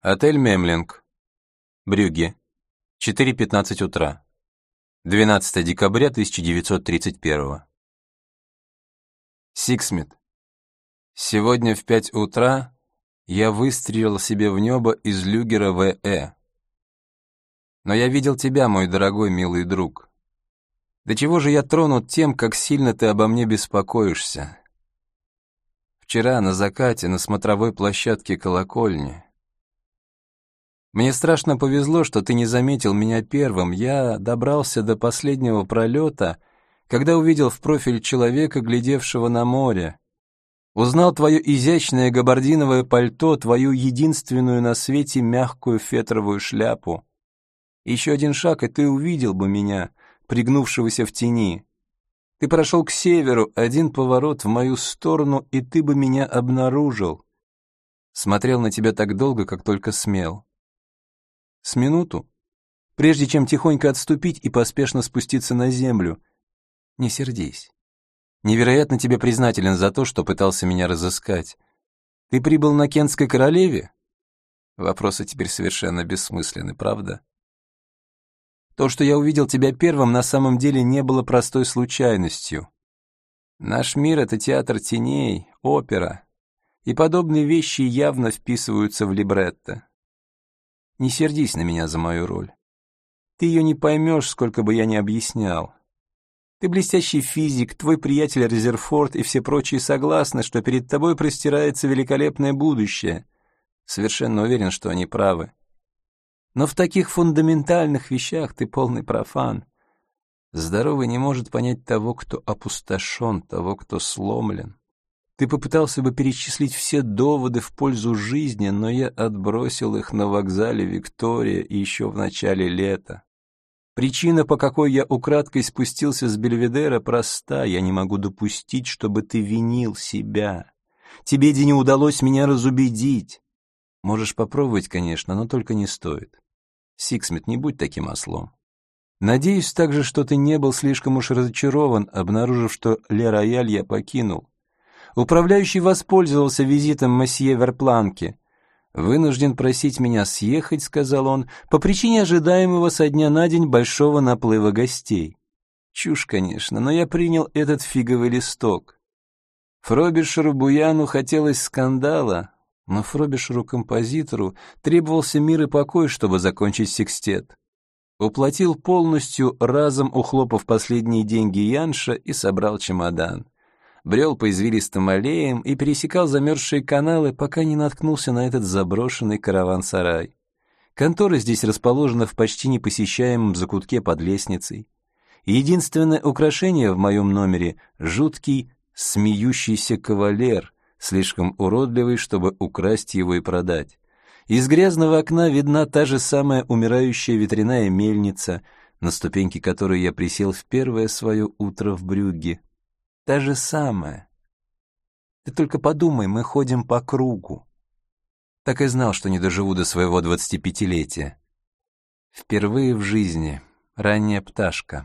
Отель Мемлинг, Брюгге, 4:15 утра, 12 декабря 1931. Сиксмит. Сегодня в 5 утра я выстрелил себе в небо из люгера ВЭ. Но я видел тебя, мой дорогой милый друг. До чего же я тронут тем, как сильно ты обо мне беспокоишься. Вчера на закате на смотровой площадке колокольни. Мне страшно повезло, что ты не заметил меня первым. Я добрался до последнего пролета, когда увидел в профиль человека, глядевшего на море. Узнал твое изящное габардиновое пальто, твою единственную на свете мягкую фетровую шляпу. Еще один шаг, и ты увидел бы меня, пригнувшегося в тени. Ты прошел к северу, один поворот в мою сторону, и ты бы меня обнаружил. Смотрел на тебя так долго, как только смел. С минуту, прежде чем тихонько отступить и поспешно спуститься на землю. Не сердись. Невероятно тебе признателен за то, что пытался меня разыскать. Ты прибыл на Кентской королеве? Вопросы теперь совершенно бессмысленны, правда? То, что я увидел тебя первым, на самом деле не было простой случайностью. Наш мир — это театр теней, опера, и подобные вещи явно вписываются в либретто. Не сердись на меня за мою роль. Ты ее не поймешь, сколько бы я ни объяснял. Ты блестящий физик, твой приятель Резерфорд и все прочие согласны, что перед тобой простирается великолепное будущее. Совершенно уверен, что они правы. Но в таких фундаментальных вещах ты полный профан. Здоровый не может понять того, кто опустошен, того, кто сломлен. Ты попытался бы перечислить все доводы в пользу жизни, но я отбросил их на вокзале Виктория и еще в начале лета. Причина, по какой я украдкой спустился с Бельведера, проста. Я не могу допустить, чтобы ты винил себя. Тебе не удалось меня разубедить. Можешь попробовать, конечно, но только не стоит. Сиксмит, не будь таким ослом. Надеюсь также, что ты не был слишком уж разочарован, обнаружив, что Ле-Рояль я покинул. Управляющий воспользовался визитом месье Верпланке. «Вынужден просить меня съехать», — сказал он, «по причине ожидаемого со дня на день большого наплыва гостей». Чушь, конечно, но я принял этот фиговый листок. Фробишеру Буяну хотелось скандала, но Фробишеру-композитору требовался мир и покой, чтобы закончить секстет. Уплатил полностью, разом ухлопав последние деньги Янша, и собрал чемодан. Брел по извилистым аллеям и пересекал замерзшие каналы, пока не наткнулся на этот заброшенный караван-сарай. Контора здесь расположена в почти непосещаемом закутке под лестницей. Единственное украшение в моем номере — жуткий смеющийся кавалер, слишком уродливый, чтобы украсть его и продать. Из грязного окна видна та же самая умирающая ветряная мельница, на ступеньки которой я присел в первое свое утро в Брюгге. Та же самая. Ты только подумай, мы ходим по кругу. Так и знал, что не доживу до своего 25-летия. Впервые в жизни. Ранняя пташка.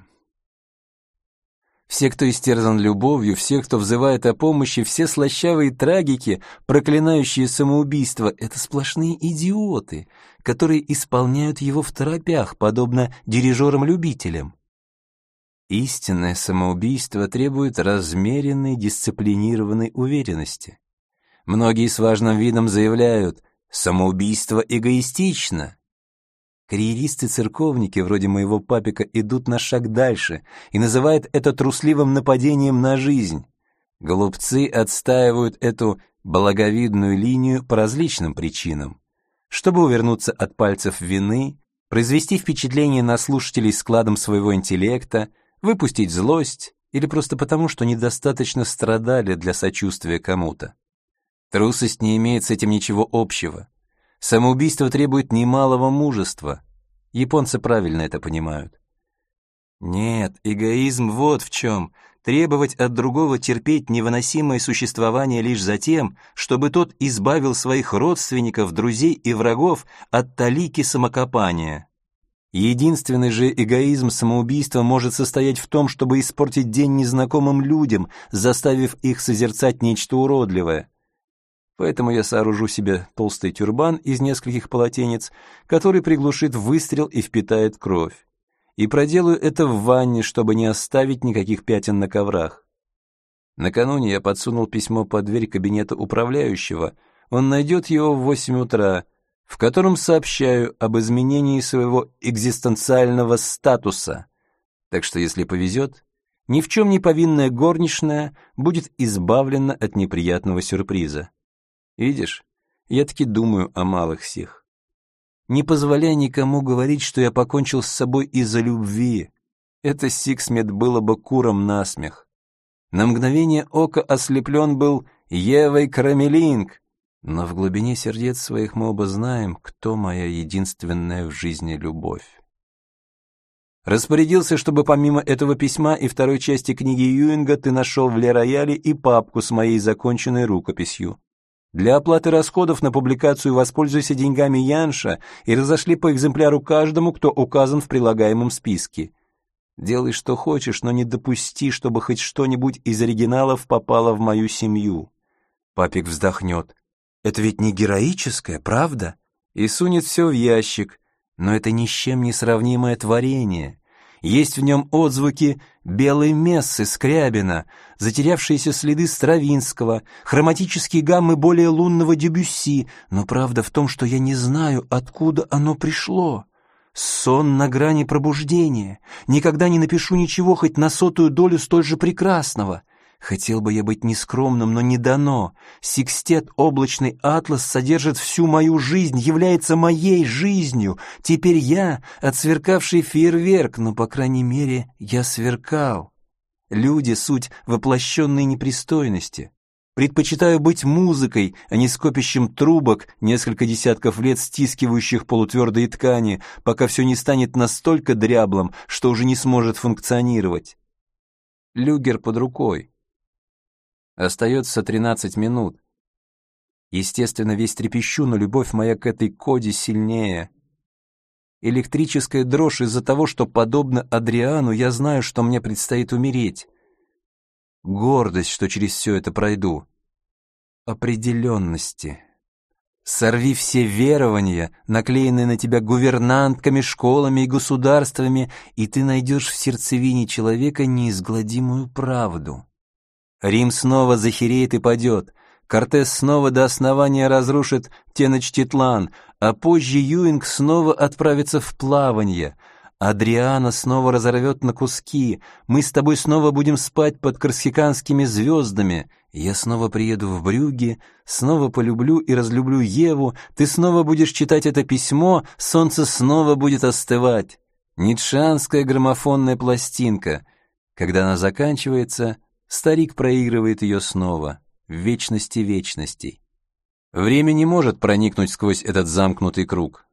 Все, кто истерзан любовью, все, кто взывает о помощи, все слащавые трагики, проклинающие самоубийство — это сплошные идиоты, которые исполняют его второпях, подобно дирижерам-любителям. Истинное самоубийство требует размеренной, дисциплинированной уверенности. Многие с важным видом заявляют: самоубийство эгоистично. Карьеристы-церковники, вроде моего папика, идут на шаг дальше и называют это трусливым нападением на жизнь. Глупцы отстаивают эту благовидную линию по различным причинам. Чтобы увернуться от пальцев вины, произвести впечатление на слушателей складом своего интеллекта, выпустить злость или просто потому, что недостаточно страдали для сочувствия кому-то. Трусость не имеет с этим ничего общего. Самоубийство требует немалого мужества. Японцы правильно это понимают. Нет, эгоизм вот в чем. Требовать от другого терпеть невыносимое существование лишь за тем, чтобы тот избавил своих родственников, друзей и врагов от талики самокопания. Единственный же эгоизм самоубийства может состоять в том, чтобы испортить день незнакомым людям, заставив их созерцать нечто уродливое. Поэтому я сооружу себе толстый тюрбан из нескольких полотенец, который приглушит выстрел и впитает кровь. И проделаю это в ванне, чтобы не оставить никаких пятен на коврах. Накануне я подсунул письмо под дверь кабинета управляющего. Он найдет его в 8 утра, в котором сообщаю об изменении своего экзистенциального статуса. Так что, если повезет, ни в чем не повинная горничная будет избавлена от неприятного сюрприза. Видишь, я таки думаю о малых сих. Не позволяй никому говорить, что я покончил с собой из-за любви. Это Сиксмит было бы куром насмех. На мгновение ока ослеплен был Евой Крамелинг, но в глубине сердец своих мы оба знаем, кто моя единственная в жизни любовь. Распорядился, чтобы помимо этого письма и второй части книги Юинга ты нашел в Ле-Рояле и папку с моей законченной рукописью. Для оплаты расходов на публикацию воспользуйся деньгами Янша и разошли по экземпляру каждому, кто указан в прилагаемом списке. Делай, что хочешь, но не допусти, чтобы хоть что-нибудь из оригиналов попало в мою семью. Папик вздохнет. Это ведь не героическое, правда? И сунет все в ящик. Но это ни с чем не сравнимое творение. Есть в нем отзвуки белой мессы Скрябина, затерявшиеся следы Стравинского, хроматические гаммы более лунного Дебюсси, но правда в том, что я не знаю, откуда оно пришло. Сон на грани пробуждения. Никогда не напишу ничего хоть на 100-ую долю столь же прекрасного. Хотел бы я быть нескромным, но не дано. Секстет «Облачный атлас» содержит всю мою жизнь, является моей жизнью. Теперь я отсверкавший фейерверк, но, по крайней мере, я сверкал. Люди — суть воплощенной непристойности. Предпочитаю быть музыкой, а не скопищем трубок, несколько десятков лет стискивающих полутвердые ткани, пока все не станет настолько дряблым, что уже не сможет функционировать. Люгер под рукой. Остается 13 минут. Естественно, весь трепещу, но любовь моя к этой коде сильнее. Электрическая дрожь из-за того, что, подобно Адриану, я знаю, что мне предстоит умереть. Гордость, что через все это пройду. Определенности. Сорви все верования, наклеенные на тебя гувернантками, школами и государствами, и ты найдешь в сердцевине человека неизгладимую правду. Рим снова захереет и падет, Кортес снова до основания разрушит Теночтитлан, а позже Юинг снова отправится в плаванье, Адриана снова разорвет на куски, мы с тобой снова будем спать под корсиканскими звездами, я снова приеду в Брюгге, снова полюблю и разлюблю Еву, ты снова будешь читать это письмо, солнце снова будет остывать. Ницшеанская граммофонная пластинка. Когда она заканчивается, старик проигрывает ее снова, в вечности вечностей. Время не может проникнуть сквозь этот замкнутый круг.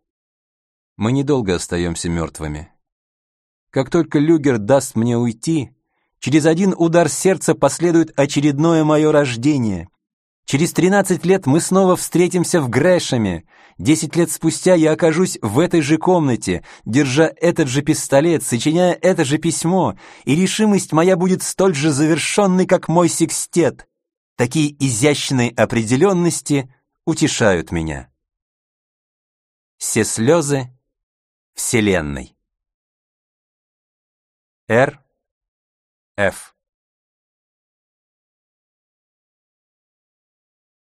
Мы недолго остаемся мертвыми. Как только Люгер даст мне уйти, через один удар сердца последует очередное мое рождение. Через 13 лет мы снова встретимся в Грэшеме. 10 лет спустя я окажусь в этой же комнате, держа этот же пистолет, сочиняя это же письмо, и решимость моя будет столь же завершенной, как мой секстет. Такие изящные определенности утешают меня. Все слезы Вселенной. Р. Ф.